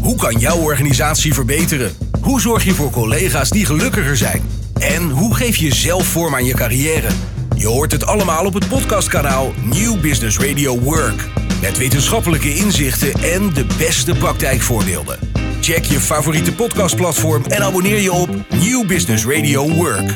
Hoe kan jouw organisatie verbeteren? Hoe zorg je voor collega's die gelukkiger zijn? En hoe geef je zelf vorm aan je carrière? Je hoort het allemaal op het podcastkanaal New Business Radio Work. Met wetenschappelijke inzichten en de beste praktijkvoorbeelden. Check je favoriete podcastplatform en abonneer je op New Business Radio Work.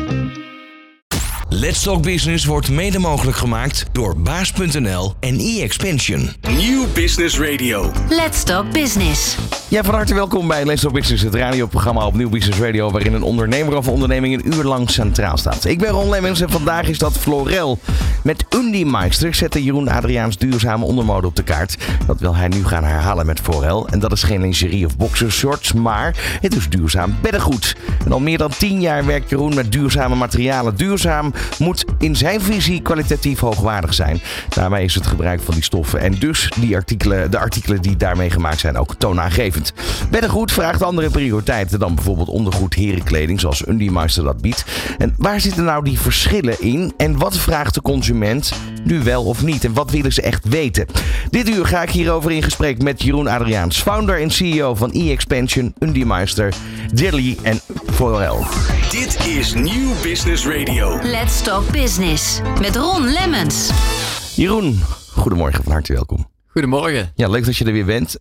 Let's Talk Business wordt mede mogelijk gemaakt door Baas.nl en e-expansion. New Business Radio. Let's Talk Business. Ja, van harte welkom bij Let's Talk Business, het radioprogramma op Nieuw Business Radio, waarin een ondernemer of onderneming een uur lang centraal staat. Ik ben Ron Lemmens en vandaag is dat Florel. Met Undimeister zette Jeroen Adriaans duurzame ondermode op de kaart. Dat wil hij nu gaan herhalen met Florel. En dat is geen lingerie of boxershorts, maar het is duurzaam beddengoed. En al meer dan 10 jaar werkt Jeroen met duurzame materialen. Duurzaam moet in zijn visie kwalitatief hoogwaardig zijn. Daarbij is het gebruik van die stoffen en dus de artikelen die daarmee gemaakt zijn ook toonaangevend. Beddengoed vraagt andere prioriteiten dan bijvoorbeeld ondergoed herenkleding zoals Undimeister dat biedt. En waar zitten nou die verschillen in en wat vraagt de consument nu wel of niet en wat willen ze echt weten? Dit uur ga ik hierover in gesprek met Jeroen Adriaans, founder en CEO van e-expansion, Undimeister, Dilly en Florel. Dit is New Business Radio. Let's Talk Business met Ron Lemmens. Jeroen, goedemorgen, van harte welkom. Goedemorgen. Ja, leuk dat je er weer bent.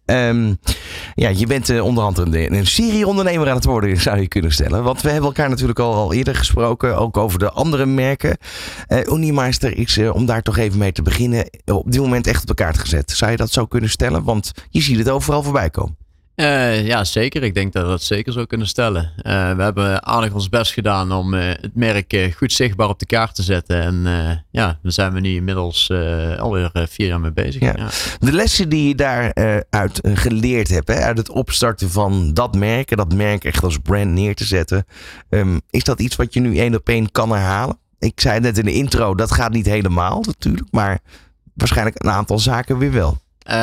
Je bent onder andere een serieondernemer aan het worden, zou je kunnen stellen. Want we hebben elkaar natuurlijk al eerder gesproken, ook over de andere merken. Undimeister is, om daar toch even mee te beginnen, op dit moment echt op de kaart gezet. Zou je dat zo kunnen stellen? Want je ziet het overal voorbij komen. Ja, zeker. Ik denk dat we dat zeker zo kunnen stellen. We hebben aardig ons best gedaan om het merk goed zichtbaar op de kaart te zetten. En daar zijn we nu inmiddels alweer 4 jaar mee bezig. Ja. Ja. De lessen die je daaruit geleerd hebt, uit het opstarten van dat merk echt als brand neer te zetten. Is dat iets wat je nu 1 op 1 kan herhalen? Ik zei net in de intro, dat gaat niet helemaal natuurlijk. Maar waarschijnlijk een aantal zaken weer wel.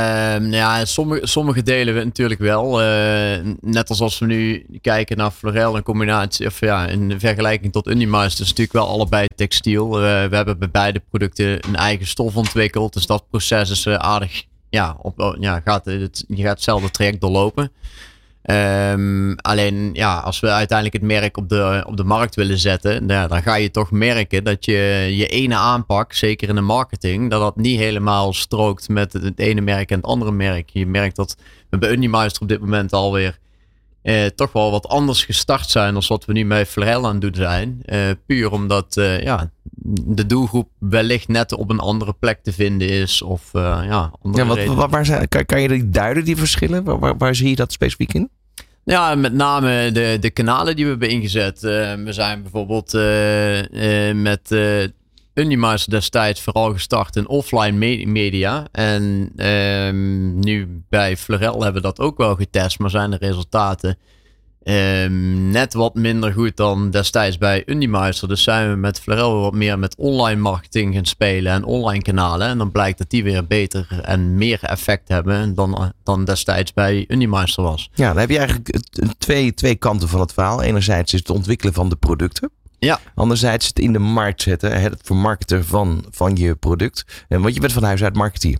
Sommige delen we natuurlijk wel. Net als we nu kijken naar Florel in combinatie, in vergelijking tot Undimeister, is natuurlijk wel allebei textiel. We hebben bij beide producten een eigen stof ontwikkeld. Dus dat proces is aardig. Je gaat hetzelfde traject doorlopen. Alleen als we uiteindelijk het merk op de markt willen zetten, dan ga je toch merken dat je ene aanpak, zeker in de marketing, dat niet helemaal strookt met het ene merk en het andere merk. Je merkt dat we bij Undimeister op dit moment alweer toch wel wat anders gestart zijn dan wat we nu met Florel aan het doen zijn. Puur omdat de doelgroep wellicht net op een andere plek te vinden is. Of kan je die duiden, die verschillen? Waar zie je dat specifiek in? Ja, met name de kanalen die we hebben ingezet. We zijn bijvoorbeeld met Undimeister destijds vooral gestart in offline media. En nu bij Florel hebben we dat ook wel getest, maar zijn de resultaten net wat minder goed dan destijds bij Undimeister. Dus zijn we met Florel wat meer met online marketing gaan spelen en online kanalen. En dan blijkt dat die weer beter en meer effect hebben dan destijds bij Undimeister was. Ja, dan heb je eigenlijk twee kanten van het verhaal. Enerzijds is het ontwikkelen van de producten. Ja. Anderzijds het in de markt zetten, het vermarkten van je product. Want je bent van huis uit marketeer.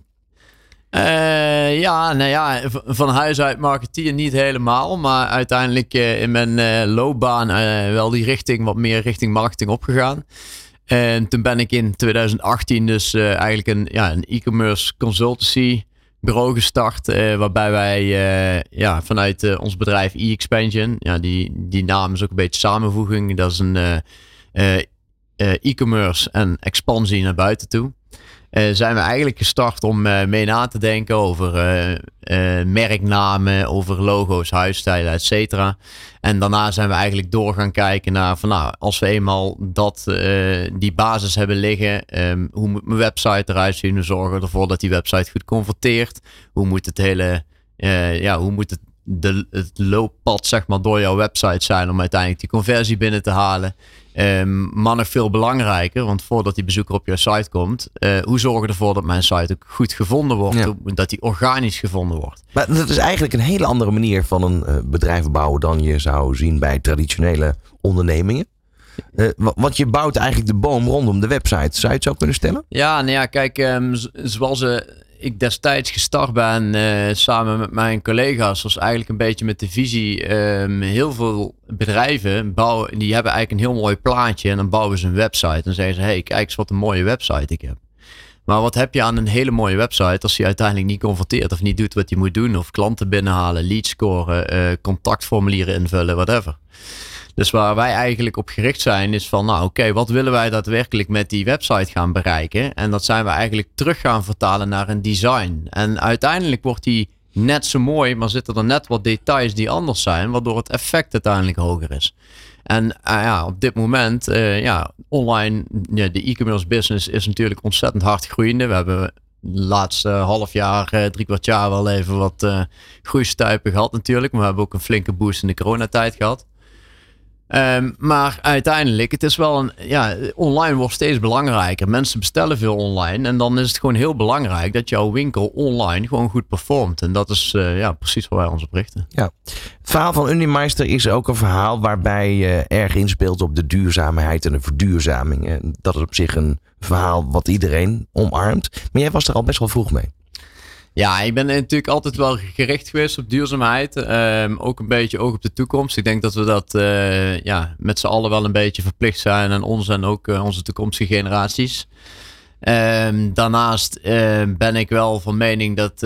Van huis uit marketeer niet helemaal. Maar uiteindelijk in mijn loopbaan wel die richting, wat meer richting marketing opgegaan. En toen ben ik in 2018 dus eigenlijk een e-commerce consultancy bureau gestart. Waarbij wij vanuit ons bedrijf e-expansion, die naam is ook een beetje samenvoeging. Dat is een e-commerce en expansie naar buiten toe. Zijn we eigenlijk gestart om mee na te denken over merknamen, over logo's, huisstijlen, et cetera. En daarna zijn we eigenlijk door gaan kijken naar als we eenmaal die basis hebben liggen, hoe moet mijn website eruit zien? We zorgen ervoor dat die website goed converteert. Hoe moet het het looppad zeg maar door jouw website zijn om uiteindelijk die conversie binnen te halen. Maar nog veel belangrijker, want voordat die bezoeker op jouw site komt, hoe zorg je ervoor dat mijn site ook goed gevonden wordt, dat die organisch gevonden wordt. Maar dat is eigenlijk een hele andere manier van een bedrijf bouwen dan je zou zien bij traditionele ondernemingen. Want je bouwt eigenlijk de boom rondom de website. Zou je het zo kunnen stellen? Ja, kijk, zoals ik destijds gestart ben samen met mijn collega's, was eigenlijk een beetje met de visie. Heel veel bedrijven die hebben eigenlijk een heel mooi plaatje en dan bouwen ze een website. En zeggen ze, hey, kijk eens wat een mooie website ik heb. Maar wat heb je aan een hele mooie website als die uiteindelijk niet converteert of niet doet wat hij moet doen, of klanten binnenhalen, leads scoren, contactformulieren invullen, whatever. Dus waar wij eigenlijk op gericht zijn is van, oké, wat willen wij daadwerkelijk met die website gaan bereiken? En dat zijn we eigenlijk terug gaan vertalen naar een design. En uiteindelijk wordt die net zo mooi, maar zitten er net wat details die anders zijn, waardoor het effect uiteindelijk hoger is. En op dit moment, online, de e-commerce business is natuurlijk ontzettend hard groeiende. We hebben het laatste half jaar, 3/4 jaar wel even wat groeistuipen gehad natuurlijk. Maar we hebben ook een flinke boost in de coronatijd gehad. Maar uiteindelijk, het is wel online wordt steeds belangrijker. Mensen bestellen veel online en dan is het gewoon heel belangrijk dat jouw winkel online gewoon goed performt. En dat is precies waar wij ons op richten. Ja. Het verhaal van Unimeister is ook een verhaal waarbij je erg inspeelt op de duurzaamheid en de verduurzaming. En dat is op zich een verhaal wat iedereen omarmt. Maar jij was er al best wel vroeg mee. Ja, ik ben natuurlijk altijd wel gericht geweest op duurzaamheid. Ook een beetje oog op de toekomst. Ik denk dat we dat met z'n allen wel een beetje verplicht zijn aan ons en ook onze toekomstige generaties. Daarnaast ben ik wel van mening dat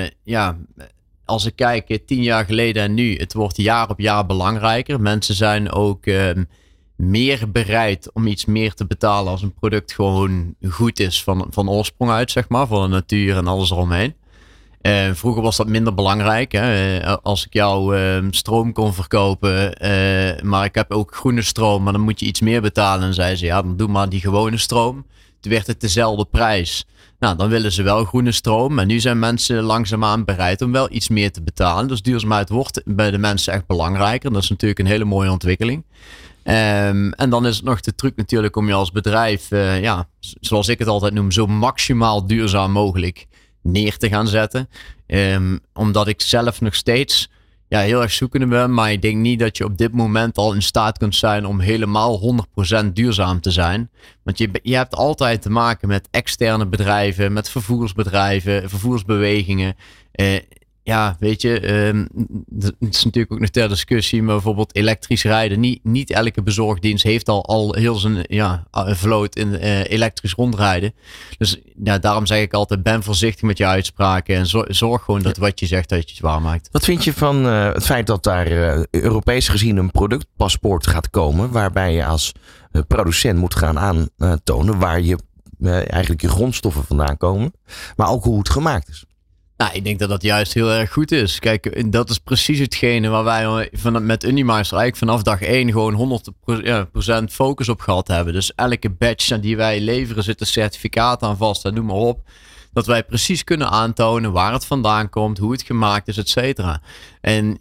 als ik kijk 10 jaar geleden en nu, het wordt jaar op jaar belangrijker. Mensen zijn ook meer bereid om iets meer te betalen als een product gewoon goed is van oorsprong uit, zeg maar, van de natuur en alles eromheen. Vroeger was dat minder belangrijk. Hè? Als ik jou stroom kon verkopen, maar ik heb ook groene stroom, maar dan moet je iets meer betalen. En zei ze, dan doe maar die gewone stroom. Toen werd het dezelfde prijs. Nou, dan willen ze wel groene stroom. En nu zijn mensen langzaamaan bereid om wel iets meer te betalen. Dus duurzaamheid wordt bij de mensen echt belangrijker. Dat is natuurlijk een hele mooie ontwikkeling. En dan is het nog de truc natuurlijk om je als bedrijf, zoals ik het altijd noem, zo maximaal duurzaam mogelijk neer te gaan zetten. Omdat ik zelf nog steeds heel erg zoekende ben. Maar ik denk niet dat je op dit moment al in staat kunt zijn om helemaal 100% duurzaam te zijn. Want je hebt altijd te maken met externe bedrijven, met vervoersbedrijven, vervoersbewegingen. Weet je, het is natuurlijk ook nog ter discussie, maar bijvoorbeeld elektrisch rijden. Niet elke bezorgdienst heeft al heel zijn vloot in elektrisch rondrijden. Dus daarom zeg ik altijd, ben voorzichtig met je uitspraken en zorg gewoon dat wat je zegt, dat je het waarmaakt. Wat vind je van het feit dat daar Europees gezien een productpaspoort gaat komen, waarbij je als producent moet gaan aantonen waar je eigenlijk je grondstoffen vandaan komen, maar ook hoe het gemaakt is? Nou, ik denk dat dat juist heel erg goed is. Kijk, dat is precies hetgene waar wij met Unimeister eigenlijk vanaf dag 1 gewoon 100% focus op gehad hebben. Dus elke batch die wij leveren zit een certificaat aan vast en noem maar op. Dat wij precies kunnen aantonen waar het vandaan komt, hoe het gemaakt is, et cetera. En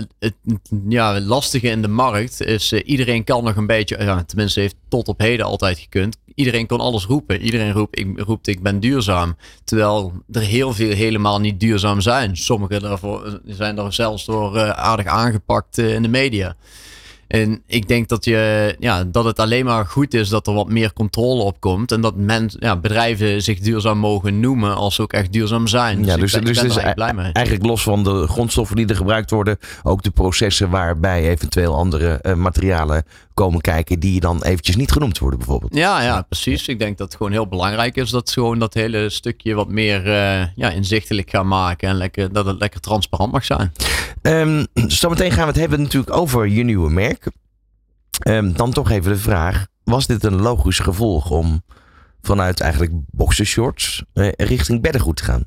het lastige in de markt is, iedereen kan nog een beetje, tenminste heeft tot op heden altijd gekund. Iedereen kon alles roepen. Iedereen roept ik ben duurzaam. Terwijl er heel veel helemaal niet duurzaam zijn. Sommige daarvoor zijn er zelfs door aardig aangepakt in de media. En ik denk dat het alleen maar goed is dat er wat meer controle op komt. En dat bedrijven zich duurzaam mogen noemen als ze ook echt duurzaam zijn. Ja, dus ik ben er blij mee. Eigenlijk los van de grondstoffen die er gebruikt worden, ook de processen waarbij eventueel andere materialen komen kijken die dan eventjes niet genoemd worden bijvoorbeeld. Ja, precies. Ik denk dat het gewoon heel belangrijk is dat ze gewoon dat hele stukje wat meer inzichtelijk gaan maken en dat het lekker transparant mag zijn. Zometeen gaan we het hebben natuurlijk over je nieuwe merk. Dan toch even de vraag, was dit een logisch gevolg om vanuit eigenlijk boxershorts richting beddengoed te gaan?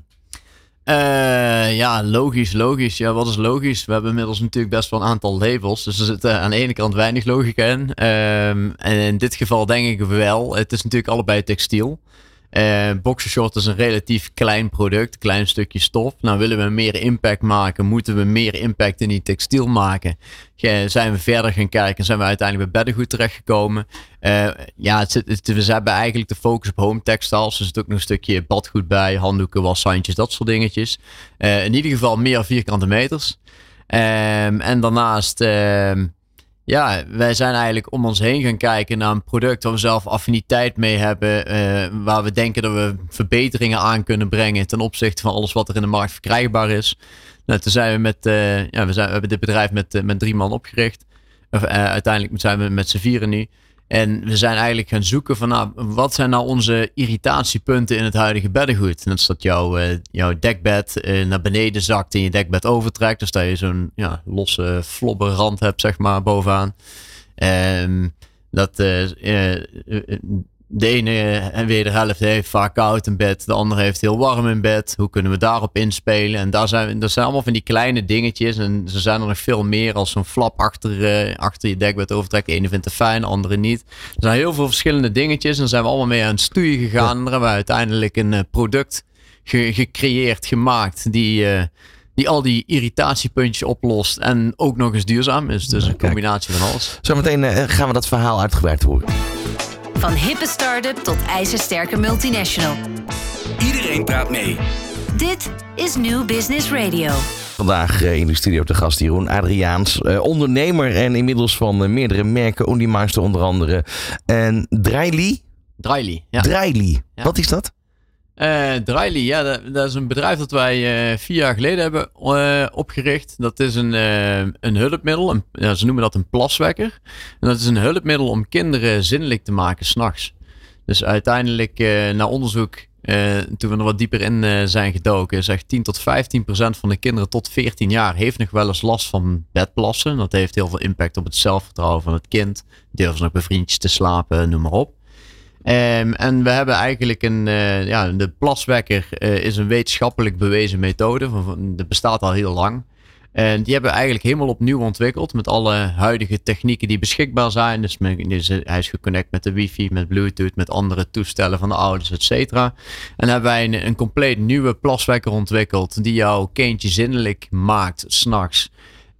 Logisch. Ja, wat is logisch? We hebben inmiddels natuurlijk best wel een aantal labels. Dus er zit aan de ene kant weinig logica in. En in dit geval denk ik wel. Het is natuurlijk allebei textiel. Boxershort is een relatief klein product, klein stukje stof. Nou, willen we meer impact maken, moeten we meer impact in die textiel maken. Zijn we verder gaan kijken, zijn we uiteindelijk bij beddengoed terechtgekomen. We hebben eigenlijk de focus op home textiles. Dus er zit ook nog een stukje badgoed bij, handdoeken, washandjes, dat soort dingetjes. In ieder geval meer vierkante meters. En daarnaast Ja, wij zijn eigenlijk om ons heen gaan kijken naar een product waar we zelf affiniteit mee hebben. Waar we denken dat we verbeteringen aan kunnen brengen ten opzichte van alles wat er in de markt verkrijgbaar is. Nou, toen zijn we we hebben dit bedrijf met 3 man opgericht. Uiteindelijk zijn we met z'n 4 nu. En we zijn eigenlijk gaan zoeken van wat zijn nou onze irritatiepunten in het huidige beddengoed. En dat is dat jouw dekbed naar beneden zakt en je dekbed overtrekt. Dus dat je zo'n losse flobberrand hebt, zeg maar, bovenaan. De ene en wederhelft heeft vaak koud in bed. De andere heeft heel warm in bed. Hoe kunnen we daarop inspelen? En dat zijn allemaal van die kleine dingetjes. En ze zijn er nog veel meer als zo'n flap achter je dekbed overtrekken. De ene vindt het fijn, de andere niet. Er zijn heel veel verschillende dingetjes. En daar zijn we allemaal mee aan het stoeien gegaan. En daar hebben we uiteindelijk een product gecreëerd, gemaakt. Die al die irritatiepuntjes oplost. En ook nog eens duurzaam is. Dus een combinatie van alles. Zometeen gaan we dat verhaal uitgebreid horen. Van hippe start-up tot ijzersterke multinational. Iedereen praat mee. Dit is New Business Radio. Vandaag in de studio te gast Jeroen Adriaans, ondernemer en inmiddels van meerdere merken, Undimeister onder andere. En Dryly? Dryly, ja. Dryly, ja. Wat is dat? Dryly, ja, dat is een bedrijf dat wij 4 jaar geleden hebben opgericht. Dat is een hulpmiddel, ze noemen dat een plaswekker. En dat is een hulpmiddel om kinderen zindelijk te maken 's nachts. Dus uiteindelijk na onderzoek, toen we er wat dieper in zijn gedoken, zegt 10-15% van de kinderen tot 14 jaar heeft nog wel eens last van bedplassen. Dat heeft heel veel impact op het zelfvertrouwen van het kind. Durven ze nog bij vriendjes te slapen, noem maar op. En we hebben eigenlijk de plaswekker is een wetenschappelijk bewezen methode. Dat bestaat al heel lang. En die hebben we eigenlijk helemaal opnieuw ontwikkeld met alle huidige technieken die beschikbaar zijn. Dus hij is geconnect met de wifi, met bluetooth, met andere toestellen van de ouders, et cetera. En hebben wij een compleet nieuwe plaswekker ontwikkeld die jouw kindje zindelijk maakt 's nachts.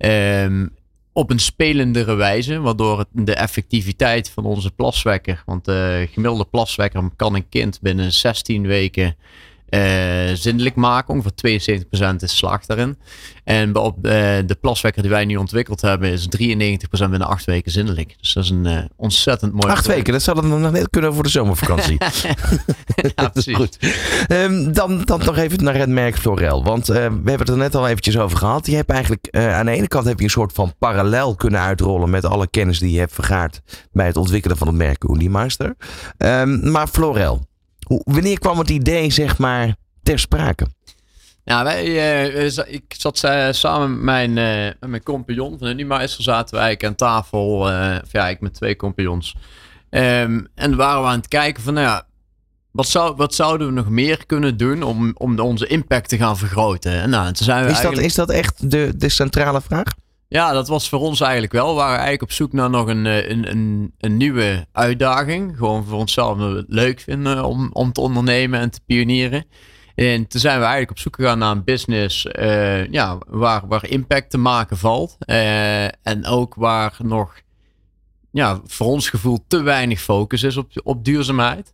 Op een spelendere wijze, waardoor de effectiviteit van onze plaswekker, want de gemiddelde plaswekker kan een kind binnen 16 weken zindelijk maken. Ongeveer 72% is slaagt daarin. En op de plaswekker die wij nu ontwikkeld hebben is 93% binnen 8 weken zindelijk. Dus dat is een ontzettend mooi 8 weken, dat zou dan nog net kunnen voor de zomervakantie. Ja, precies. Goed. Dan nog even naar het merk Florel. Want we hebben het er net al eventjes over gehad. Je hebt eigenlijk aan de ene kant heb je een soort van parallel kunnen uitrollen met alle kennis die je hebt vergaard bij het ontwikkelen van het merk Undimeister. Maar Florel, wanneer kwam het idee, zeg maar, ter sprake? Ja, ik zat samen met mijn compagnon van Undimeister, zaten we eigenlijk aan tafel, eigenlijk met 2 compagnons. En waren we aan het kijken van, wat zouden we nog meer kunnen doen om onze impact te gaan vergroten? En, toen zijn we is dat echt de centrale vraag? Ja, dat was voor ons eigenlijk wel. We waren eigenlijk op zoek naar nog een nieuwe uitdaging. Gewoon voor onszelf dat we het leuk vinden om te ondernemen en te pionieren. En toen zijn we eigenlijk op zoek gegaan naar een business waar impact te maken valt. En ook waar nog voor ons gevoel te weinig focus is op duurzaamheid.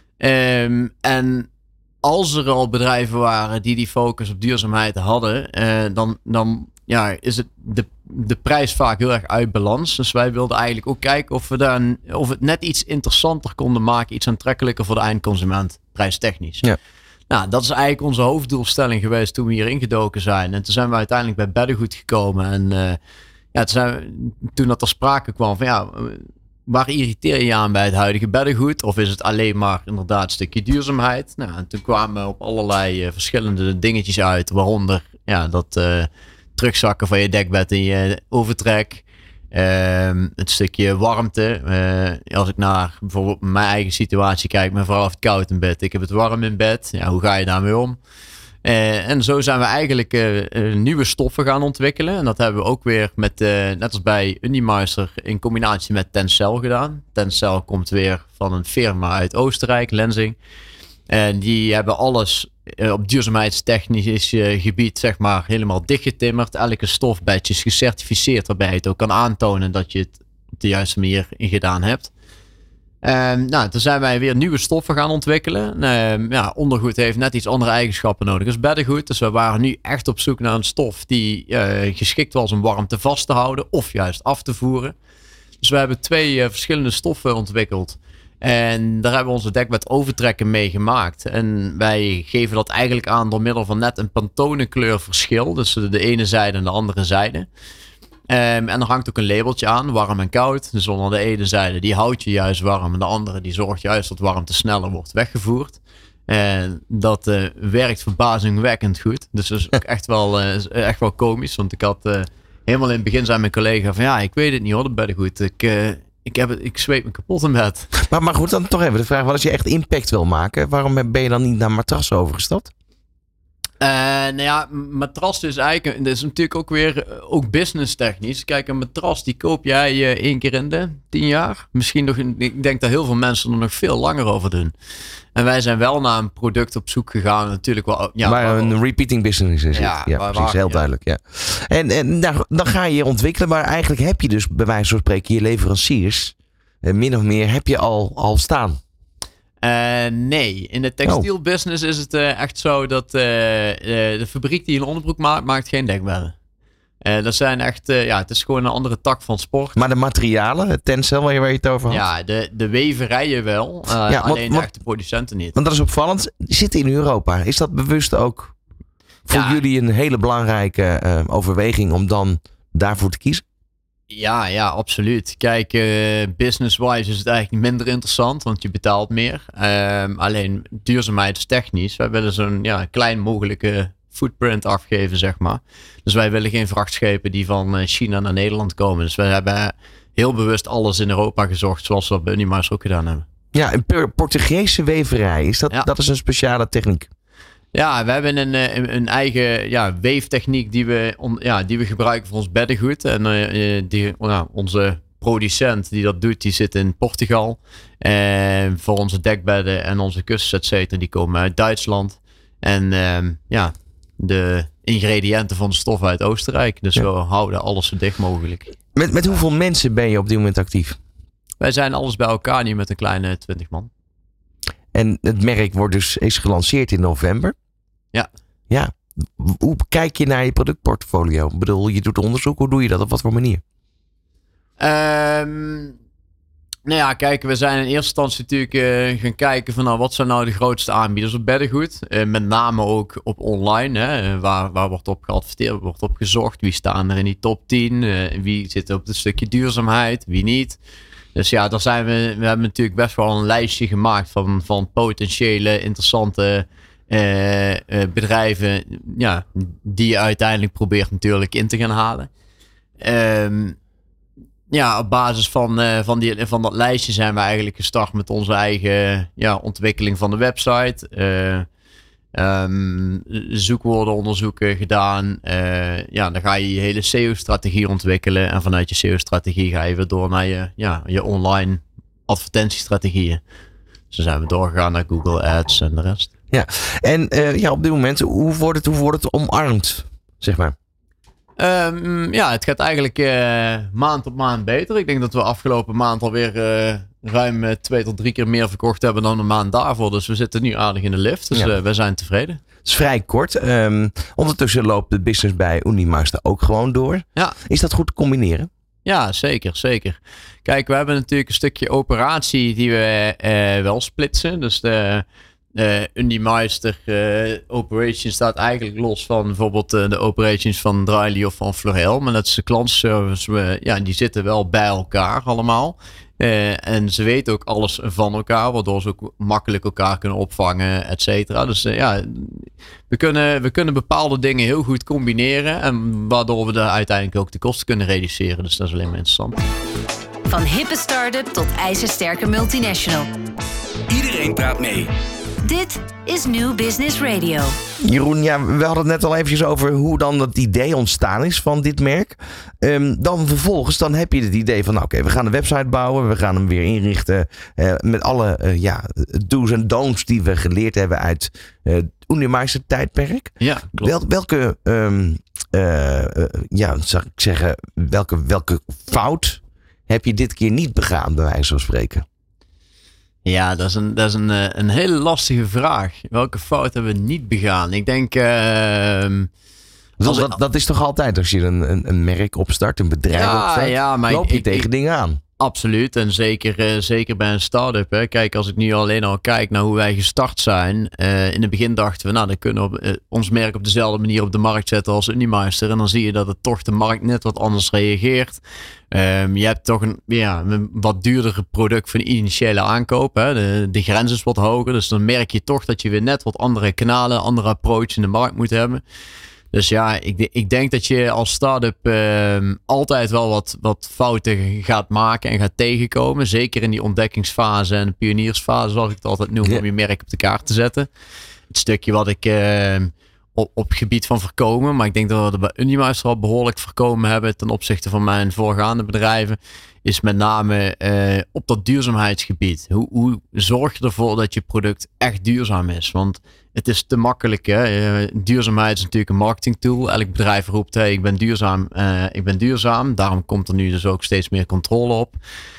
En als er al bedrijven waren die focus op duurzaamheid hadden, dan is het de prijs vaak heel erg uit balans. Dus wij wilden eigenlijk ook kijken of we of het net iets interessanter konden maken, iets aantrekkelijker voor de eindconsument, prijstechnisch. Ja. Nou, dat is eigenlijk onze hoofddoelstelling geweest toen we hier ingedoken zijn. En toen zijn we uiteindelijk bij beddengoed gekomen. En toen dat ter sprake kwam van waar irriteer je aan bij het huidige beddengoed? Of is het alleen maar inderdaad een stukje duurzaamheid? Nou, en toen kwamen we op allerlei verschillende dingetjes uit. Waaronder dat terugzakken van je dekbed in je overtrek. Het stukje warmte. Als ik naar bijvoorbeeld mijn eigen situatie kijk. Mijn vrouw heeft koud in bed. Ik heb het warm in bed. Ja, hoe ga je daarmee om? En zo zijn we eigenlijk nieuwe stoffen gaan ontwikkelen. En dat hebben we ook weer met, net als bij Undimeister, in combinatie met Tencel gedaan. Tencel komt weer van een firma uit Oostenrijk, Lenzing. En die hebben alles op duurzaamheidstechnisch gebied, zeg maar, helemaal dichtgetimmerd. Elke stofbadge is gecertificeerd, waarbij je het ook kan aantonen dat je het op de juiste manier in gedaan hebt. Toen zijn wij weer nieuwe stoffen gaan ontwikkelen. Ondergoed heeft net iets andere eigenschappen nodig als beddengoed. Dus we waren nu echt op zoek naar een stof die geschikt was om warmte vast te houden of juist af te voeren. Dus we hebben 2 verschillende stoffen ontwikkeld. En daar hebben we onze dekbed overtrekken mee gemaakt. En wij geven dat eigenlijk aan door middel van net een Pantone kleurverschil. Dus de ene zijde en de andere zijde. En er hangt ook een labeltje aan, warm en koud. Dus onder de ene zijde, die houdt je juist warm. En de andere, die zorgt juist dat warmte sneller wordt weggevoerd. En dat werkt verbazingwekkend goed. Dus dat is ook echt wel komisch. Want ik had helemaal in het begin zei mijn collega van... Ja, ik weet het niet hoor, dat beddengoed. Ik zweet me kapot in bed. Maar goed, dan toch even de vraag. Wat als je echt impact wil maken, waarom ben je dan niet naar matrassen overgestapt? Matras is eigenlijk... Dat is natuurlijk ook weer business technisch. Kijk, een matras die koop jij 1 keer in de 10 jaar. Misschien nog... Ik denk dat heel veel mensen er nog veel langer over doen. En wij zijn wel naar een product op zoek gegaan. Natuurlijk wel... Ja, maar een repeating business is het. Ja, precies. Heel duidelijk. Ja. En dan ga je ontwikkelen. Maar eigenlijk heb je dus bij wijze van spreken je leveranciers... min of meer heb je al staan. Nee, in de textielbusiness is het echt zo dat de fabriek die een onderbroek maakt geen dekbedden. Dat zijn echt, het is gewoon een andere tak van sport. Maar de materialen, het tencel waar je het over had? Ja, de weverijen wel, alleen echt de producenten niet. Want dat is opvallend, zitten in Europa. Is dat bewust ook voor jullie een hele belangrijke overweging om dan daarvoor te kiezen? Ja, absoluut. Kijk, business-wise is het eigenlijk minder interessant, want je betaalt meer. Alleen duurzaamheid is technisch. Wij willen zo'n klein mogelijke footprint afgeven, zeg maar. Dus wij willen geen vrachtschepen die van China naar Nederland komen. Dus wij hebben heel bewust alles in Europa gezocht, zoals we dat bij Unimaster ook gedaan hebben. Ja, een Portugese weverij, dat is een speciale techniek? Ja, we hebben een eigen weeftechniek die we gebruiken voor ons beddengoed. En onze producent die dat doet, die zit in Portugal. En voor onze dekbedden en onze kussensets, die komen uit Duitsland. En de ingrediënten van de stof uit Oostenrijk. Dus we houden alles zo dicht mogelijk. Met hoeveel mensen ben je op dit moment actief? Wij zijn alles bij elkaar nu met een kleine 20 man. En het merk is gelanceerd in november. Ja. Hoe kijk je naar je productportfolio? Ik bedoel, je doet onderzoek. Hoe doe je dat? Op wat voor manier? Kijk, we zijn in eerste instantie natuurlijk gaan kijken van wat zijn nou de grootste aanbieders op beddengoed. Met name ook op online. Hè, waar wordt op geadverteerd, wordt op gezocht. Wie staan er in die top 10? Wie zit op het stukje duurzaamheid? Wie niet? Dus daar zijn we hebben natuurlijk best wel een lijstje gemaakt van potentiële interessante bedrijven die je uiteindelijk probeert natuurlijk in te gaan halen. Op basis van dat lijstje zijn we eigenlijk gestart met onze eigen ontwikkeling van de website. Zoekwoordenonderzoeken gedaan. Dan ga je hele SEO-strategie ontwikkelen. En vanuit je SEO-strategie ga je weer door naar je online advertentiestrategieën. Dus dan zijn we doorgegaan naar Google Ads en de rest. Ja, en op dit moment, hoe wordt het omarmd, zeg maar? Het gaat eigenlijk maand op maand beter. Ik denk dat we afgelopen maand alweer ruim 2 tot 3 keer meer verkocht hebben dan de maand daarvoor. Dus we zitten nu aardig in de lift. Dus wij zijn tevreden. Het is vrij kort. Ondertussen loopt de business bij Unimaster ook gewoon door. Ja. Is dat goed te combineren? Ja, zeker. Kijk, we hebben natuurlijk een stukje operatie die we wel splitsen. Dus de Unimaster Operation staat eigenlijk los van bijvoorbeeld de operations van Dryly of van Florel. Maar dat is de klantenservice. Die zitten wel bij elkaar allemaal. En ze weten ook alles van elkaar, waardoor ze ook makkelijk elkaar kunnen opvangen, et cetera. Dus we kunnen bepaalde dingen heel goed combineren. En waardoor we uiteindelijk ook de kosten kunnen reduceren. Dus dat is alleen maar interessant. Van hippe start-up tot ijzersterke multinational. Iedereen praat mee. Dit is New Business Radio. Jeroen, we hadden het net al eventjes over hoe dan het idee ontstaan is van dit merk. Dan vervolgens heb je het idee van, we gaan een website bouwen. We gaan hem weer inrichten met alle do's en don'ts die we geleerd hebben uit Unimaster tijdperk. Ja, klopt. Welke fout heb je dit keer niet begaan, bij wijze van spreken? Ja, dat is een hele lastige vraag. Welke fout hebben we niet begaan? Ik denk... dat is toch altijd als je een merk opstart, een bedrijf opstart, loop je tegen dingen aan. Absoluut. En zeker bij een start-up. Hè. Kijk, als ik nu alleen al kijk naar hoe wij gestart zijn. In het begin dachten we, nou, dan kunnen we ons merk op dezelfde manier op de markt zetten als Unimeister. En dan zie je dat het toch de markt net wat anders reageert. Je hebt toch een wat duurdere product voor de initiële aankoop. Hè. De grens is wat hoger. Dus dan merk je toch dat je weer net wat andere kanalen, andere approach in de markt moet hebben. Dus ja, ik denk dat je als start-up altijd wel wat fouten gaat maken en gaat tegenkomen. Zeker in die ontdekkingsfase en de pioniersfase, zoals ik het altijd noem, om je merk op de kaart te zetten. Het stukje wat ik op het gebied van voorkomen, maar ik denk dat we dat bij Unimeister al behoorlijk voorkomen hebben ten opzichte van mijn voorgaande bedrijven, is met name op dat duurzaamheidsgebied. Hoe zorg je ervoor dat je product echt duurzaam is? Want het is te makkelijk. Hè? Duurzaamheid is natuurlijk een marketingtool. Elk bedrijf roept, hey, ik ben duurzaam. Daarom komt er nu dus ook steeds meer controle op.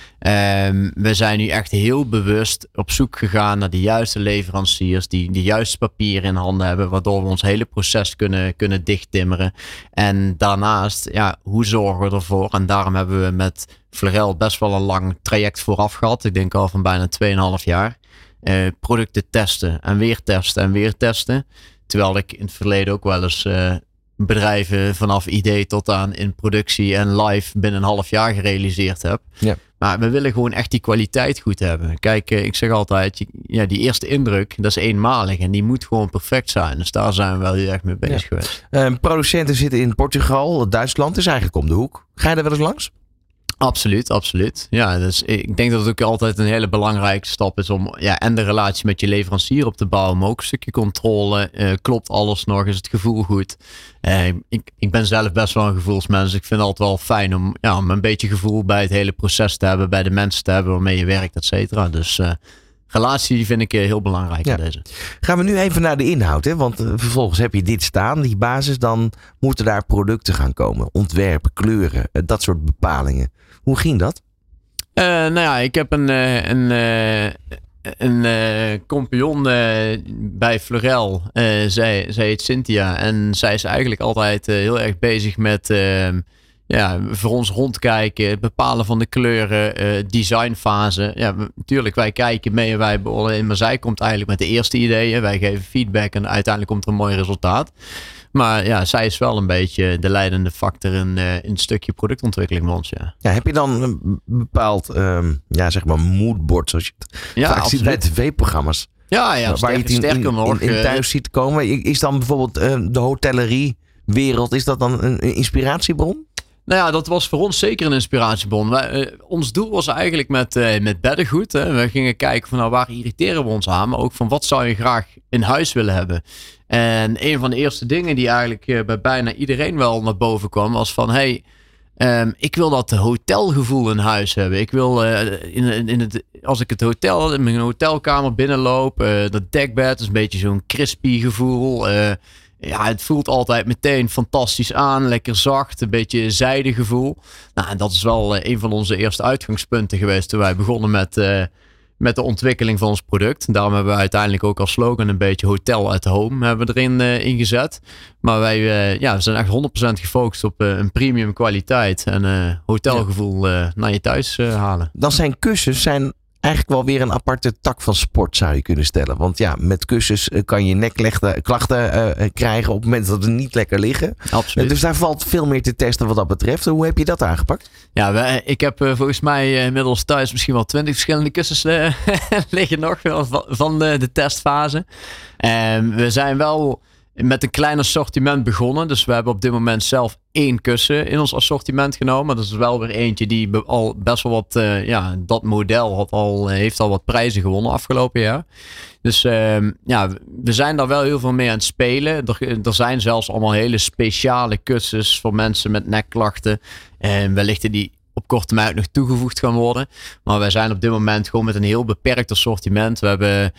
We zijn nu echt heel bewust op zoek gegaan naar de juiste leveranciers die de juiste papieren in handen hebben, waardoor we ons hele proces kunnen dichttimmeren. En daarnaast, hoe zorgen we ervoor? En daarom hebben we met Florel best wel een lang traject vooraf gehad. Ik denk al van bijna 2,5 jaar. Producten testen en weer testen en weer testen. Terwijl ik in het verleden ook wel eens bedrijven vanaf idee tot aan in productie en live binnen een half jaar gerealiseerd heb. Ja. Maar we willen gewoon echt die kwaliteit goed hebben. Kijk, ik zeg altijd, die eerste indruk, dat is eenmalig en die moet gewoon perfect zijn. Dus daar zijn we wel heel erg mee bezig geweest. Producenten zitten in Portugal, Duitsland is eigenlijk om de hoek. Ga je er wel eens langs? Absoluut. Ja, dus ik denk dat het ook altijd een hele belangrijke stap is om en de relatie met je leverancier op te bouwen, maar ook een stukje controle. Klopt alles nog? Is het gevoel goed? Ik ben zelf best wel een gevoelsmens. Ik vind het altijd wel fijn om een beetje gevoel bij het hele proces te hebben, bij de mensen te hebben waarmee je werkt, et cetera. Dus relatie vind ik heel belangrijk in deze. Gaan we nu even naar de inhoud. Hè? Want vervolgens heb je dit staan, die basis. Dan moeten daar producten gaan komen. Ontwerpen, kleuren, dat soort bepalingen. Hoe ging dat? Ik heb een compagnon bij Florel. Zij heet Cynthia. En zij is eigenlijk altijd heel erg bezig met voor ons rondkijken, het bepalen van de kleuren, designfase. Ja, natuurlijk, wij kijken mee en wij beoordelen. Maar zij komt eigenlijk met de eerste ideeën. Wij geven feedback en uiteindelijk komt er een mooi resultaat. Maar zij is wel een beetje de leidende factor in het stukje productontwikkeling bij ons. Ja, heb je dan een bepaald moodboard zoals je het vaak ziet bij tv-programma's? Ja, waar je het in thuis ziet komen. Is dan bijvoorbeeld de hotelleriewereld, is dat dan een inspiratiebron? Nou ja, dat was voor ons zeker een inspiratiebron. Ons doel was eigenlijk met beddengoed. Hè. We gingen kijken van waar irriteren we ons aan. Maar ook van wat zou je graag in huis willen hebben. En een van de eerste dingen die eigenlijk bij bijna iedereen wel naar boven kwam. Was van ik wil dat hotelgevoel in huis hebben. Ik wil als ik in mijn hotelkamer binnenloop. Dat dekbed is een beetje zo'n crispy gevoel. Het voelt altijd meteen fantastisch aan. Lekker zacht, een beetje zijdegevoel. Nou, en dat is wel een van onze eerste uitgangspunten geweest toen wij begonnen met de ontwikkeling van ons product. Daarom hebben we uiteindelijk ook als slogan een beetje Hotel at Home hebben we erin ingezet. Maar we zijn echt 100% gefocust op een premium kwaliteit en hotelgevoel naar je thuis halen. Dan zijn kussens eigenlijk wel weer een aparte tak van sport, zou je kunnen stellen. Want met kussens kan je nekklachten krijgen op het moment dat ze niet lekker liggen. Absoluut. Dus daar valt veel meer te testen wat dat betreft. Hoe heb je dat aangepakt? Ja, ik heb volgens mij inmiddels thuis misschien wel 20 verschillende kussens liggen nog van de testfase. We zijn wel met een klein assortiment begonnen. Dus we hebben op dit moment zelf 1 kussen in ons assortiment genomen. Dat is wel weer eentje die al best wel wat... dat model heeft al wat prijzen gewonnen afgelopen jaar. Dus we zijn daar wel heel veel mee aan het spelen. Er zijn zelfs allemaal hele speciale kussens voor mensen met nekklachten. En wellicht die op korte termijn ook nog toegevoegd gaan worden. Maar wij zijn op dit moment gewoon met een heel beperkt assortiment. We hebben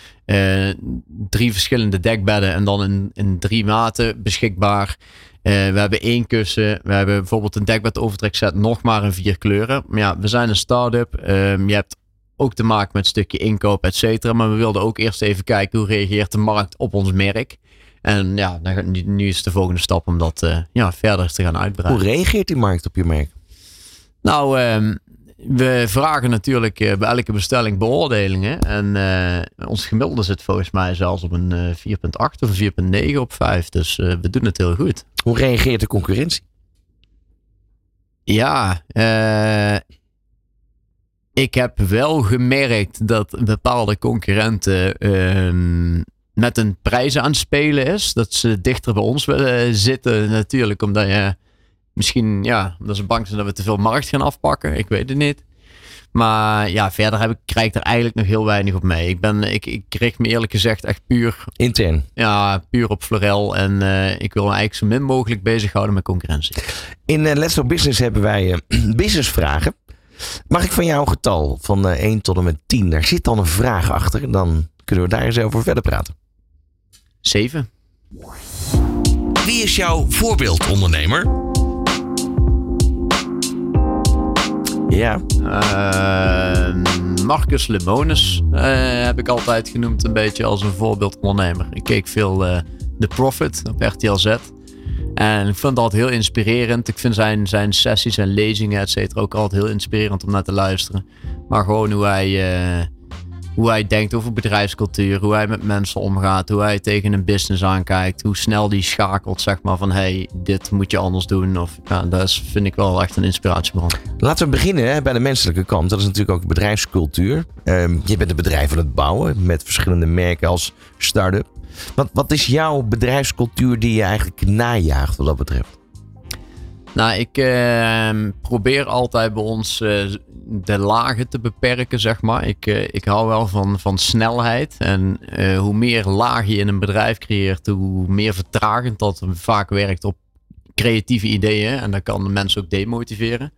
3 verschillende dekbedden en dan in 3 maten beschikbaar. We hebben 1 kussen. We hebben bijvoorbeeld een dekbed overtrekset nog maar in 4 kleuren. Maar we zijn een start-up. Je hebt ook te maken met een stukje inkoop, et cetera. Maar we wilden ook eerst even kijken hoe reageert de markt op ons merk. En nu is de volgende stap om dat verder te gaan uitbreiden. Hoe reageert die markt op je merk? Nou, we vragen natuurlijk bij elke bestelling beoordelingen. En ons gemiddelde zit volgens mij zelfs op een 4,8 of 4,9 op 5. Dus we doen het heel goed. Hoe reageert de concurrentie? Ja, ik heb wel gemerkt dat bepaalde concurrenten met een prijs aan het spelen is. Dat ze dichter bij ons willen zitten natuurlijk. Omdat je misschien, omdat ze bang zijn dat we te veel markt gaan afpakken. Ik weet het niet. Maar ja, verder krijg ik er eigenlijk nog heel weinig op mee. Ik richt me eerlijk gezegd echt puur... Intern? Ja, puur op Florel. En ik wil me eigenlijk zo min mogelijk bezighouden met concurrentie. In Let's Talk Business hebben wij businessvragen. Mag ik van jou een getal van 1 tot en met 10? Daar zit dan een vraag achter. Dan kunnen we daar eens over verder praten. 7. Wie is jouw voorbeeldondernemer? Ja. Marcus Lemonis heb ik altijd genoemd een beetje als een voorbeeldondernemer. Ik keek veel The Profit op RTL Z. En ik vond dat heel inspirerend. Ik vind zijn sessies en lezingen et cetera ook altijd heel inspirerend om naar te luisteren. Maar gewoon hoe hij denkt over bedrijfscultuur, hoe hij met mensen omgaat, hoe hij tegen een business aankijkt, hoe snel die schakelt zeg maar van hey, dit moet je anders doen. Of, dat vind ik wel echt een inspiratiebron. Laten we beginnen bij de menselijke kant. Dat is natuurlijk ook bedrijfscultuur. Je bent een bedrijf aan het bouwen met verschillende merken als start-up. Wat is jouw bedrijfscultuur die je eigenlijk najaagt wat dat betreft? Nou, ik probeer altijd bij ons de lagen te beperken, zeg maar. Ik hou wel van snelheid. En hoe meer lagen je in een bedrijf creëert, hoe meer vertragend dat vaak werkt op creatieve ideeën. En dat kan de mensen ook demotiveren.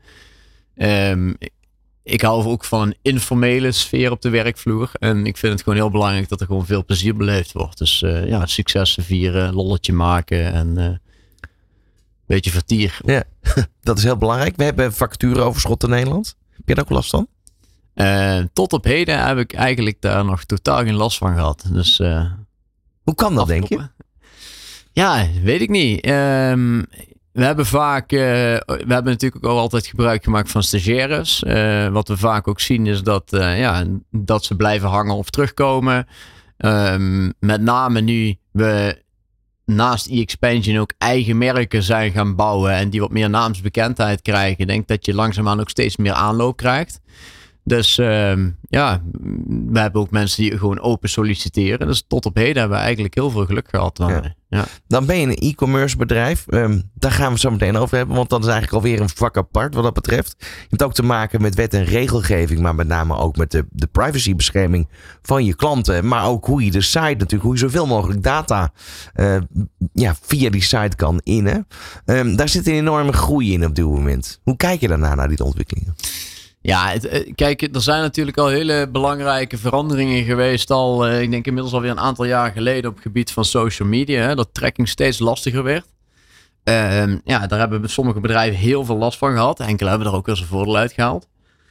Ik hou ook van een informele sfeer op de werkvloer. En ik vind het gewoon heel belangrijk dat er gewoon veel plezier beleefd wordt. Dus successen vieren, lolletje maken en een beetje vertier. Ja, dat is heel belangrijk. We hebben factuuroverschot in Nederland. Heb je daar ook last van? Tot op heden heb ik eigenlijk daar nog totaal geen last van gehad. Dus, hoe kan dat, denk je? Ja, weet ik niet. We hebben natuurlijk ook altijd gebruik gemaakt van stagiaires. Wat we vaak ook zien is dat ze blijven hangen of terugkomen. Met name nu we naast e-expansion ook eigen merken zijn gaan bouwen en die wat meer naamsbekendheid krijgen. Ik denk dat je langzaamaan ook steeds meer aanloop krijgt. Dus we hebben ook mensen die gewoon open solliciteren. Dus tot op heden hebben we eigenlijk heel veel geluk gehad. Ja. Dan ben je een e-commerce bedrijf. Daar gaan we het zo meteen over hebben. Want dat is eigenlijk alweer een vak apart wat dat betreft. Je hebt ook te maken met wet en regelgeving. Maar met name ook met de privacybescherming van je klanten. Maar ook hoe je de site natuurlijk, hoe je zoveel mogelijk data via die site kan innen. Daar zit een enorme groei in op dit moment. Hoe kijk je daarna naar die ontwikkelingen? Ja, kijk, er zijn natuurlijk al hele belangrijke veranderingen geweest ik denk inmiddels alweer een aantal jaar geleden op het gebied van social media. Dat tracking steeds lastiger werd. Daar hebben sommige bedrijven heel veel last van gehad. Enkele hebben er ook wel zijn voordeel uitgehaald.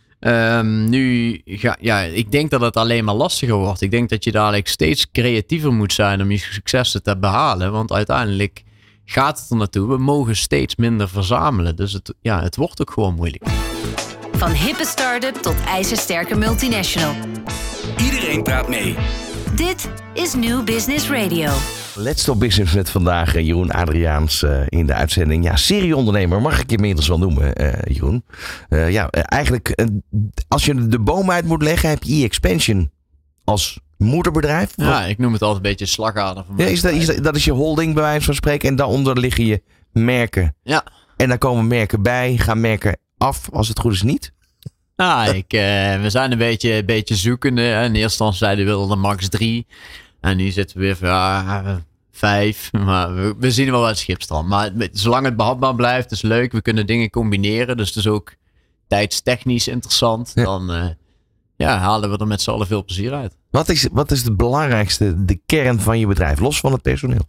Ik denk dat het alleen maar lastiger wordt. Ik denk dat je dadelijk steeds creatiever moet zijn om je successen te behalen. Want uiteindelijk gaat het er naartoe. We mogen steeds minder verzamelen. Dus het wordt ook gewoon moeilijk. Van hippe start-up tot ijzersterke multinational. Iedereen praat mee. Dit is New Business Radio. Let's Talk Business met vandaag Jeroen Adriaans in de uitzending. Ja, serieondernemer mag ik je inmiddels wel noemen, Jeroen. Eigenlijk, als je de boom uit moet leggen, heb je e-expansion als moederbedrijf. Ja, ik noem het altijd een beetje slagader. Van dat is je holding bij wijze van spreken. En daaronder liggen je merken. Ja. En dan komen merken bij, gaan merken af als het goed is niet. We zijn een beetje zoekende. In eerste instantie zeiden we wilden er max 3. En nu zitten we weer van 5. Maar we zien wel wat schipstrand. Maar zolang het behapbaar blijft, is leuk. We kunnen dingen combineren. Dus het is ook tijdstechnisch interessant. Ja. Dan halen we er met z'n allen veel plezier uit. Wat is het belangrijkste, de kern van je bedrijf, los van het personeel?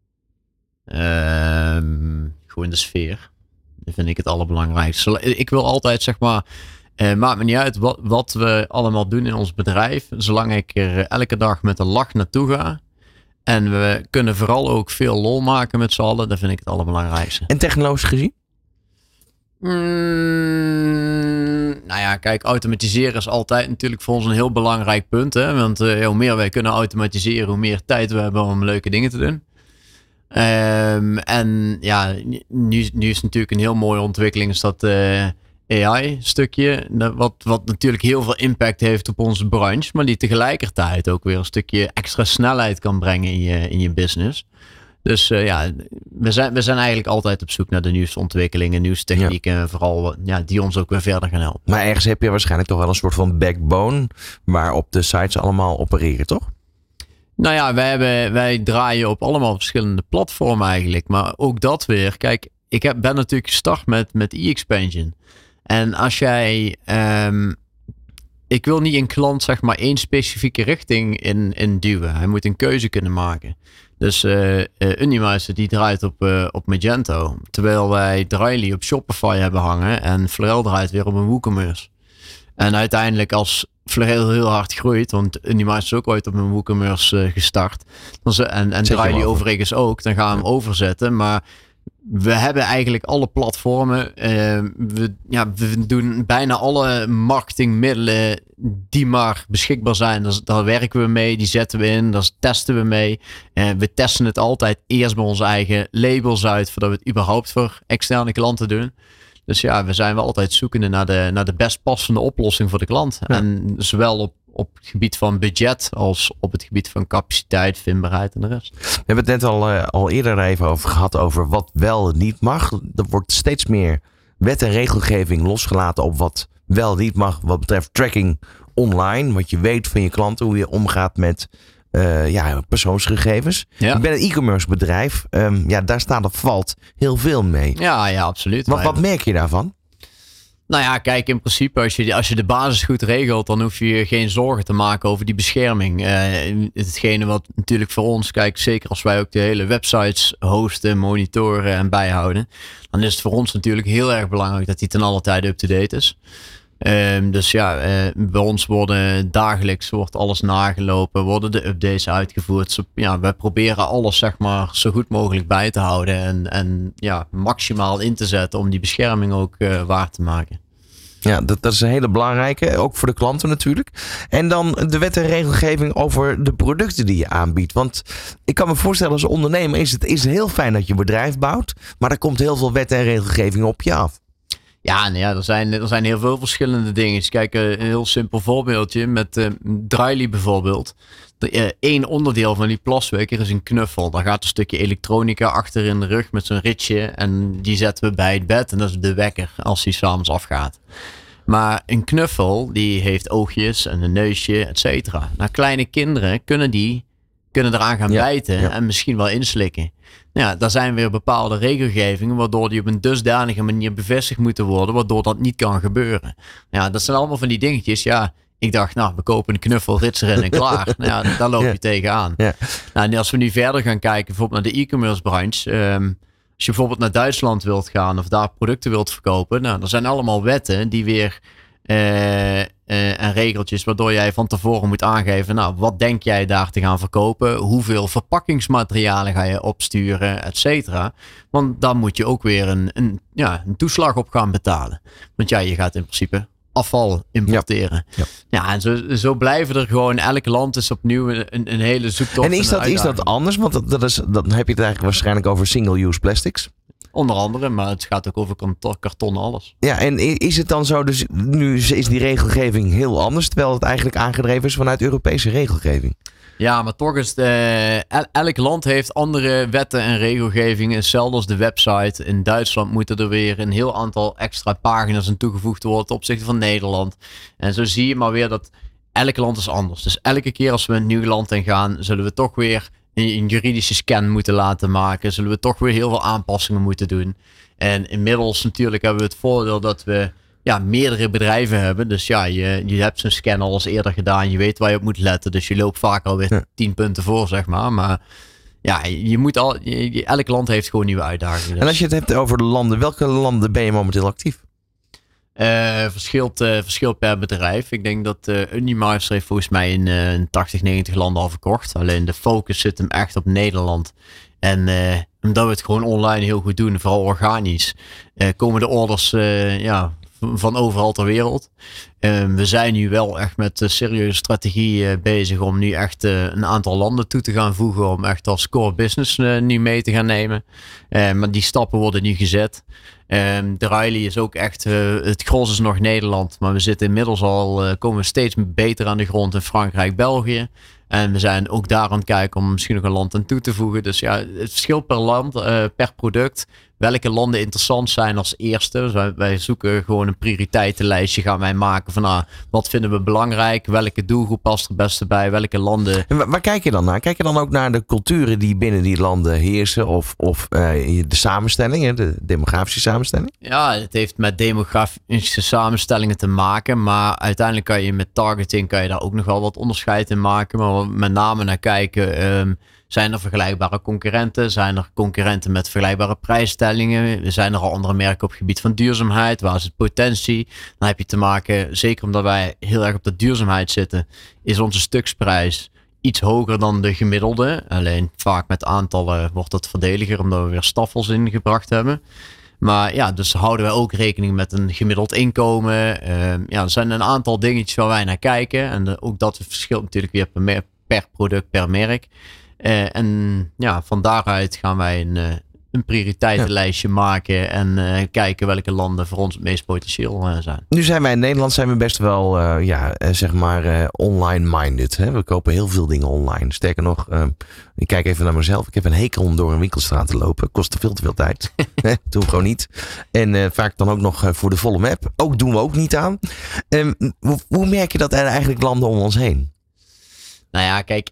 Gewoon de sfeer. Dat vind ik het allerbelangrijkste. Ik wil altijd, zeg maar, maakt me niet uit wat we allemaal doen in ons bedrijf. Zolang ik er elke dag met een lach naartoe ga. En we kunnen vooral ook veel lol maken met z'n allen. Dat vind ik het allerbelangrijkste. En technologisch gezien? Nou ja, kijk, automatiseren is altijd natuurlijk voor ons een heel belangrijk punt. Hè? Want hoe meer wij kunnen automatiseren, hoe meer tijd we hebben om leuke dingen te doen. En ja, nu is natuurlijk een heel mooie ontwikkeling, is dat AI-stukje. Wat natuurlijk heel veel impact heeft op onze branche, maar die tegelijkertijd ook weer een stukje extra snelheid kan brengen in je business. Dus we zijn eigenlijk altijd op zoek naar de nieuwste ontwikkelingen, nieuwste technieken. En vooral die ons ook weer verder gaan helpen. Maar ergens heb je waarschijnlijk toch wel een soort van backbone waarop de sites allemaal opereren, toch? Nou ja, wij draaien op allemaal verschillende platformen eigenlijk. Maar ook dat weer. Kijk, ben natuurlijk gestart met e-expansion. En als jij... ik wil niet een klant zeg maar één specifieke richting in duwen. Hij moet een keuze kunnen maken. Dus Unimuister die draait op Magento. Terwijl wij Dryly op Shopify hebben hangen. En Florel draait weer op een WooCommerce. En uiteindelijk als Florel heel hard groeit. Want Unimuister is ook ooit op een WooCommerce gestart. En Dryly overigens ook. Dan gaan we hem overzetten. Maar we hebben eigenlijk alle platformen. We doen bijna alle marketingmiddelen die maar beschikbaar zijn. Daar werken we mee, die zetten we in, daar testen we mee. We testen het altijd eerst bij onze eigen labels uit, voordat we het überhaupt voor externe klanten doen. Dus ja, we zijn wel altijd zoekende naar de best passende oplossing voor de klant. Ja. En zowel op het gebied van budget als op het gebied van capaciteit, vindbaarheid en de rest. We hebben het net al eerder even over gehad over wat wel en niet mag. Er wordt steeds meer wet en regelgeving losgelaten op wat wel niet mag wat betreft tracking online. Wat je weet van je klanten, hoe je omgaat met persoonsgegevens. Ja. Ik ben een e-commerce bedrijf. Daar staat of valt heel veel mee. Ja, absoluut. Wat merk je daarvan? Nou ja, kijk, in principe als je de basis goed regelt, dan hoef je geen zorgen te maken over die bescherming. Hetgene wat natuurlijk voor ons, kijk, zeker als wij ook de hele websites hosten, monitoren en bijhouden, dan is het voor ons natuurlijk heel erg belangrijk dat die ten alle tijde up-to-date is. Bij ons dagelijks wordt alles nagelopen, worden de updates uitgevoerd. Wij proberen alles zeg maar zo goed mogelijk bij te houden en maximaal in te zetten om die bescherming ook waar te maken. Ja, dat is een hele belangrijke, ook voor de klanten natuurlijk. En dan de wet en regelgeving over de producten die je aanbiedt. Want ik kan me voorstellen als ondernemer is het heel fijn dat je een bedrijf bouwt, maar er komt heel veel wet en regelgeving op je af. Ja, er zijn heel veel verschillende dingen. Kijk, een heel simpel voorbeeldje met Dryly bijvoorbeeld. Eén onderdeel van die plasweker is een knuffel. Daar gaat een stukje elektronica achter in de rug met zo'n ritje. En die zetten we bij het bed en dat is de wekker als die 's avonds afgaat. Maar een knuffel die heeft oogjes en een neusje, et cetera. Nou, kleine kinderen kunnen eraan gaan bijten en misschien wel inslikken. Ja, daar zijn weer bepaalde regelgevingen waardoor die op een dusdanige manier bevestigd moeten worden, waardoor dat niet kan gebeuren. Ja, dat zijn allemaal van die dingetjes. Ja, ik dacht, we kopen een knuffel, rits erin en klaar. Daar loop je tegenaan. Ja. Nou, en als we nu verder gaan kijken, bijvoorbeeld naar de e-commerce branche. Als je bijvoorbeeld naar Duitsland wilt gaan of daar producten wilt verkopen. Er zijn allemaal wetten die weer en regeltjes waardoor jij van tevoren moet aangeven, wat denk jij daar te gaan verkopen? Hoeveel verpakkingsmaterialen ga je opsturen, et cetera. Want daar moet je ook weer een toeslag op gaan betalen. Want je gaat in principe afval importeren. Ja, en zo blijven er gewoon, elk land is opnieuw een hele zoektocht. En is dat anders? Want dan heb je het eigenlijk waarschijnlijk over single-use plastics. Onder andere, maar het gaat ook over karton, alles. Ja, en is het dan zo, dus nu is die regelgeving heel anders, terwijl het eigenlijk aangedreven is vanuit Europese regelgeving? Ja, maar toch is elk land heeft andere wetten en regelgevingen. Hetzelfde als de website. In Duitsland moeten er weer een heel aantal extra pagina's aan toegevoegd worden ten opzichte van Nederland. En zo zie je maar weer dat elk land is anders. Dus elke keer als we een nieuw land in gaan, zullen we toch weer een juridische scan moeten laten maken. Zullen we toch weer heel veel aanpassingen moeten doen. En inmiddels natuurlijk hebben we het voordeel dat we meerdere bedrijven hebben. Dus je hebt zo'n scan al eens eerder gedaan. Je weet waar je op moet letten. Dus je loopt vaak alweer 10 punten voor, zeg maar. Maar je moet elk land heeft gewoon nieuwe uitdagingen. Dus. En als je het hebt over de landen, welke landen ben je momenteel actief? Verschilt per bedrijf. Ik denk dat Unimuister heeft volgens mij in 80, 90 landen al verkocht. Alleen de focus zit hem echt op Nederland. En omdat we het gewoon online heel goed doen, vooral organisch, komen de orders van overal ter wereld. We zijn nu wel echt met een serieuze strategie bezig om nu echt een aantal landen toe te gaan voegen. Om echt als core business nu mee te gaan nemen. Maar die stappen worden nu gezet. De Riley is ook echt, het gros is nog Nederland. Maar we zitten inmiddels komen we steeds beter aan de grond in Frankrijk, België. En we zijn ook daar aan het kijken om misschien nog een land aan toe te voegen. Dus ja, het verschilt per land, per product. Welke landen interessant zijn als eerste. Dus wij zoeken gewoon een prioriteitenlijstje. Gaan wij maken van wat vinden we belangrijk? Welke doelgroep past er het beste bij? Welke landen? En waar kijk je dan naar? Kijk je dan ook naar de culturen die binnen die landen heersen? Of de samenstelling, de demografische samenstelling? Ja, het heeft met demografische samenstellingen te maken. Maar uiteindelijk kan je met targeting daar ook nog wel wat onderscheid in maken. Maar we met name naar kijken... Zijn er vergelijkbare concurrenten? Zijn er concurrenten met vergelijkbare prijsstellingen? Zijn er al andere merken op het gebied van duurzaamheid? Waar is het potentie? Dan heb je te maken, zeker omdat wij heel erg op de duurzaamheid zitten, is onze stuksprijs iets hoger dan de gemiddelde. Alleen vaak met aantallen wordt dat voordeliger omdat we weer staffels ingebracht hebben. Maar ja, dus houden wij ook rekening met een gemiddeld inkomen. Er zijn een aantal dingetjes waar wij naar kijken. En ook dat verschilt natuurlijk weer per product, per merk. En ja, van daaruit gaan wij een prioriteitenlijstje maken en kijken welke landen voor ons het meest potentieel zijn. Nu zijn wij in Nederland best wel online-minded. Hè? We kopen heel veel dingen online. Sterker nog, ik kijk even naar mezelf. Ik heb een hekel om door een winkelstraat te lopen. Kost veel te veel tijd. Doen we gewoon niet. En vaak dan ook nog voor de volle map. Ook doen we ook niet aan. Hoe merk je dat er eigenlijk landen om ons heen? Nou ja, kijk...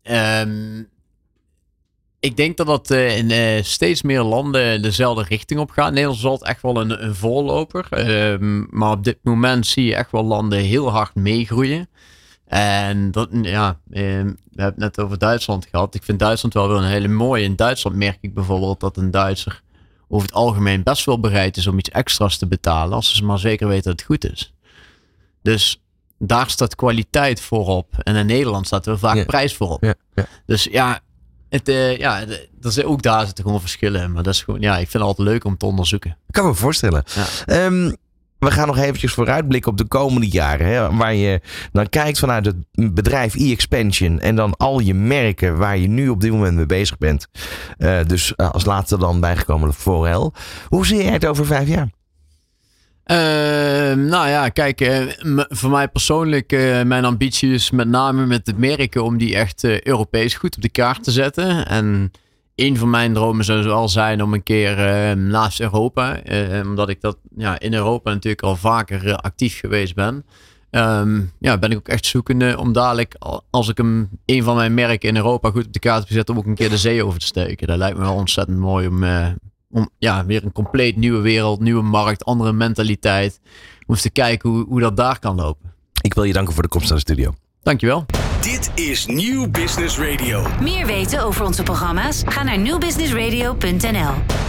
ik denk dat dat in steeds meer landen dezelfde richting op gaat. Nederland is altijd echt wel een voorloper. Maar op dit moment zie je echt wel landen heel hard meegroeien. En dat, we hebben het net over Duitsland gehad. Ik vind Duitsland wel weer een hele mooie. In Duitsland merk ik bijvoorbeeld dat een Duitser over het algemeen best wel bereid is om iets extra's te betalen. Als ze maar zeker weten dat het goed is. Dus... daar staat kwaliteit voorop. En in Nederland staat er vaak prijs voorop. Ja. Dus ook daar zitten gewoon verschillen in. Maar dat is gewoon, ik vind het altijd leuk om te onderzoeken. Ik kan me voorstellen. Ja. We gaan nog eventjes vooruitblikken op de komende jaren. Hè, waar je dan kijkt vanuit het bedrijf e-expansion. En dan al je merken waar je nu op dit moment mee bezig bent. Dus als laatste dan bijgekomen de Florel. Hoe zie jij het over 5 jaar? Voor mij persoonlijk, mijn ambitie is met name met de merken om die echt Europees goed op de kaart te zetten. En een van mijn dromen zou wel zijn om een keer naast Europa, omdat ik dat in Europa natuurlijk al vaker actief geweest ben. Ben ik ook echt zoekende om dadelijk, als ik een van mijn merken in Europa goed op de kaart heb gezet, om ook een keer de zee over te steken. Dat lijkt me wel ontzettend mooi om weer een compleet nieuwe wereld, nieuwe markt, andere mentaliteit. Om eens te kijken hoe dat daar kan lopen. Ik wil je danken voor de komst naar de studio. Dankjewel. Dit is Nieuw Business Radio. Meer weten over onze programma's? Ga naar nieuwbusinessradio.nl.